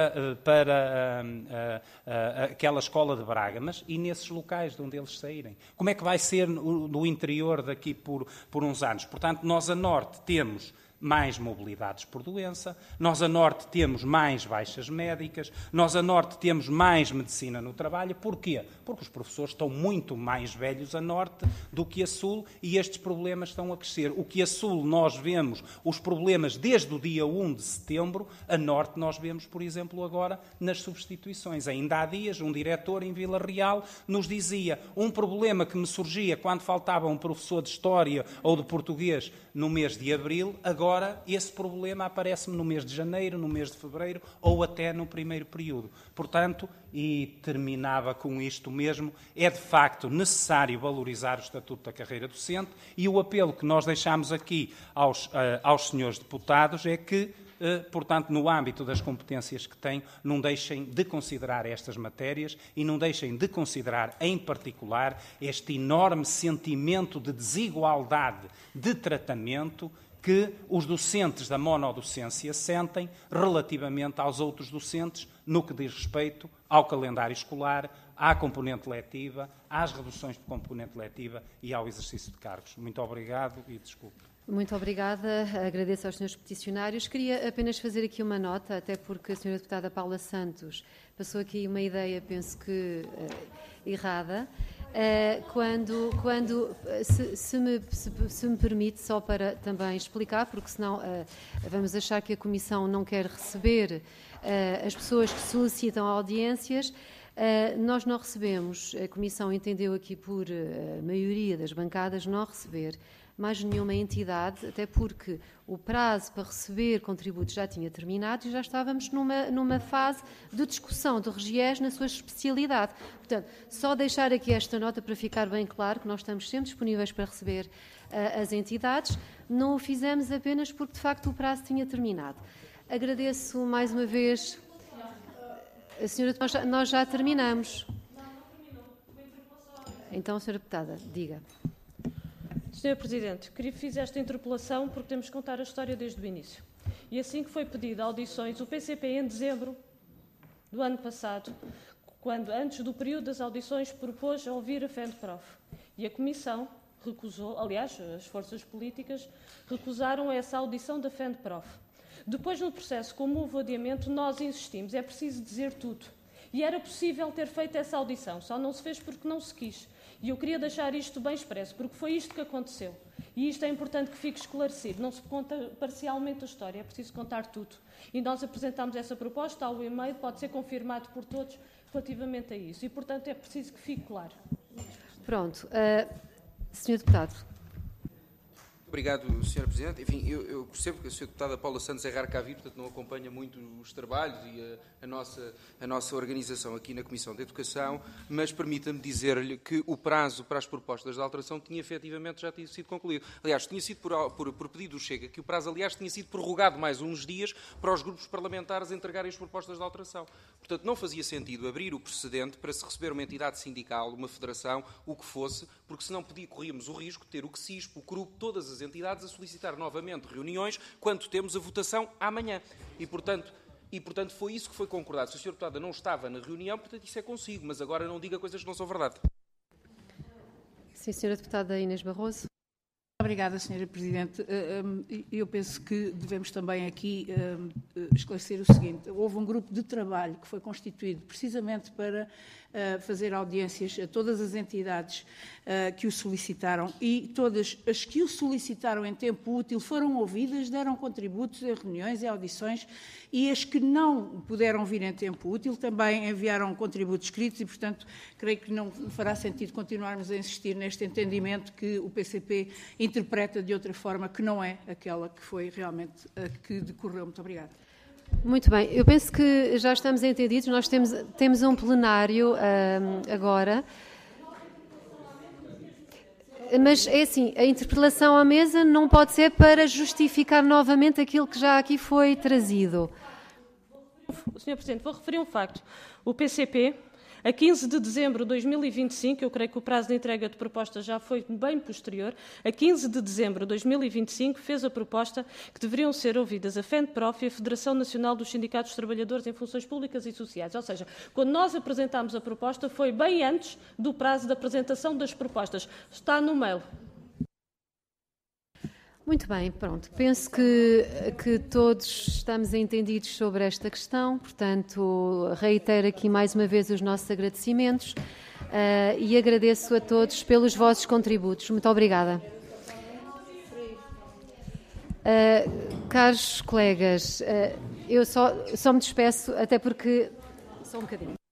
para aquela escola de Braga. Mas e nesses locais de onde eles saírem? Como é que vai ser no interior daqui por uns anos? Portanto, nós a norte temos mais mobilidades por doença, nós a norte temos mais baixas médicas, nós a norte temos mais medicina no trabalho. Porquê? Porque os professores estão muito mais velhos a norte do que a sul e estes problemas estão a crescer. O que a sul nós vemos, os problemas desde o dia 1 de setembro, a norte nós vemos, por exemplo, agora nas substituições. Ainda há dias um diretor em Vila Real nos dizia um problema que me surgia quando faltava um professor de História ou de Português no mês de Abril, agora esse problema aparece-me no mês de Janeiro, no mês de Fevereiro ou até no primeiro período. Portanto, e terminava com isto mesmo, é de facto necessário valorizar o Estatuto da Carreira Docente e o apelo que nós deixamos aqui aos senhores deputados é que, portanto, no âmbito das competências que têm, não deixem de considerar estas matérias e não deixem de considerar, em particular, este enorme sentimento de desigualdade de tratamento que os docentes da monodocência sentem relativamente aos outros docentes no que diz respeito ao calendário escolar, à componente letiva, às reduções de componente letiva e ao exercício de cargos. Muito obrigado e desculpe. Muito obrigada. Agradeço aos senhores peticionários. Queria apenas fazer aqui uma nota, até porque a senhora deputada Paula Santos passou aqui uma ideia, penso que errada, se me permite, só para também explicar, porque senão vamos achar que a Comissão não quer receber as pessoas que solicitam audiências. Nós não recebemos, a Comissão entendeu aqui por maioria das bancadas não receber mais nenhuma entidade, até porque o prazo para receber contributos já tinha terminado e já estávamos numa fase de discussão do RGES na sua especialidade. Portanto, só deixar aqui esta nota para ficar bem claro que nós estamos sempre disponíveis para receber as entidades, não o fizemos apenas porque, de facto, o prazo tinha terminado. Agradeço mais uma vez. A senhora, nós já terminamos. Então, Sra. Deputada, diga. Sr. Presidente, fiz esta interpelação porque temos que contar a história desde o início. E assim que foi pedida audições, o PCP, em dezembro do ano passado, quando, antes do período das audições, propôs ouvir a FENPROF. E a Comissão recusou, aliás, as forças políticas recusaram essa audição da FENPROF. Depois, no processo, como houve adiamento, nós insistimos, é preciso dizer tudo. E era possível ter feito essa audição, só não se fez porque não se quis. E eu queria deixar isto bem expresso, porque foi isto que aconteceu. E isto é importante que fique esclarecido. Não se conta parcialmente a história, é preciso contar tudo. E nós apresentámos essa proposta ao e-mail, pode ser confirmado por todos relativamente a isso. E, portanto, é preciso que fique claro. Pronto. Sr. Deputado. Obrigado, Sr. Presidente. Enfim, eu percebo que a Sra. Deputada Paula Santos é raro cá vir, portanto não acompanha muito os trabalhos e a nossa organização aqui na Comissão de Educação, mas permita-me dizer-lhe que o prazo para as propostas de alteração tinha efetivamente já tinha sido concluído. Aliás, tinha sido por pedido do Chega, que o prazo, aliás, tinha sido prorrogado mais uns dias para os grupos parlamentares entregarem as propostas de alteração. Portanto, não fazia sentido abrir o precedente para se receber uma entidade sindical, uma federação, o que fosse, porque senão corríamos o risco de ter o CSISP, o CRUP, todas as entidades a solicitar novamente reuniões quando temos a votação amanhã. E, portanto, foi isso que foi concordado. Se a Sra. Deputada não estava na reunião, portanto, isso é consigo, mas agora não diga coisas que não são verdade. Sim, Sra. Deputada Inês Barroso. Obrigada, Sra. Presidente. Eu penso que devemos também aqui esclarecer o seguinte. Houve um grupo de trabalho que foi constituído precisamente para fazer audiências a todas as entidades que o solicitaram e todas as que o solicitaram em tempo útil foram ouvidas, deram contributos em reuniões e audições e as que não puderam vir em tempo útil também enviaram contributos escritos e, portanto, creio que não fará sentido continuarmos a insistir neste entendimento que o PCP interpreta de outra forma que não é aquela que foi realmente a que decorreu. Muito obrigada. Muito bem, eu penso que já estamos entendidos, nós temos um plenário agora, mas é assim, a interpelação à mesa não pode ser para justificar novamente aquilo que já aqui foi trazido. Sr. Presidente, vou referir um facto. O PCP, a 15 de dezembro de 2025, eu creio que o prazo de entrega de propostas já foi bem posterior, a 15 de dezembro de 2025 fez a proposta que deveriam ser ouvidas a FENPROF e a Federação Nacional dos Sindicatos de Trabalhadores em Funções Públicas e Sociais. Ou seja, quando nós apresentámos a proposta foi bem antes do prazo de apresentação das propostas. Está no mail. Muito bem, pronto. Penso que todos estamos entendidos sobre esta questão, portanto, reitero aqui mais uma vez os nossos agradecimentos e agradeço a todos pelos vossos contributos. Muito obrigada. Caros colegas, eu só me despeço, até porque... Só um bocadinho.